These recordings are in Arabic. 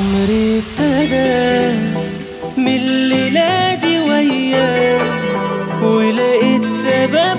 عمري ابتدى من الليلة دي وياه، ولقيت سبب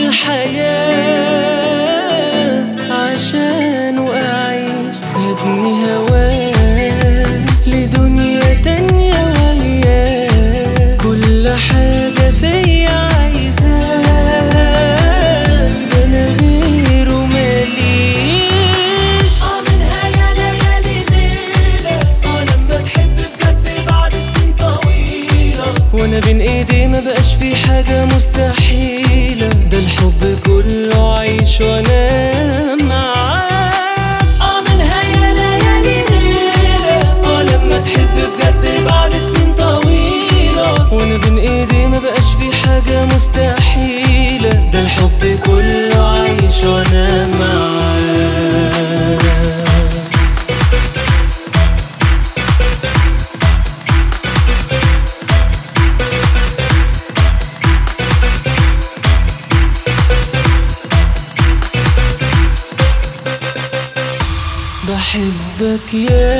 للحياة عشان أعيش. خدني هواه لدنيا تانية وياه، كل حاجة فيا عايزاه، ده أنا غيره ماليش. منها يا ليالي ليلة لما تحب بجد بعد سنين طويلة، وانا بين ايدي ما بقاش في حاجة مستحيلة، ده الحب كله عيش وانا معاه. منها يا ليالي ليلة لما تحب بجد بعد سنين طويلة، وانا بين ايدي ما بقاش في حاجة مستحيلة، ده الحب كله عيش وانا معاه. بحبك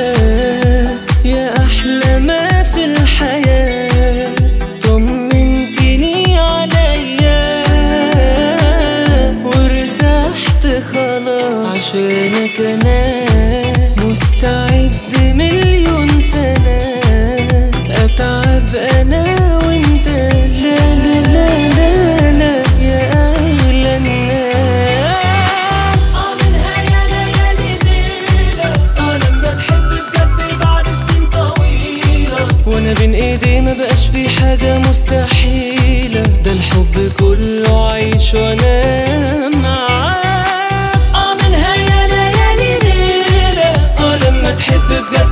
يا أحلى ما في الحياة، طمنتني عليا وارتحت خلاص، عشانك أنا مستعد مليون سنة أتعب أنا وانت. لا لا لا لا لا يا أغلى الناس. منها يا ليالي ليلة لما تحب بجد بعد سنين طويلة، وانا بين ايدي ما بقاش في حاجة مستحيلة، ده الحب كله عيش وانا معاه. منها يا ليالي ليلة لما تحب بجد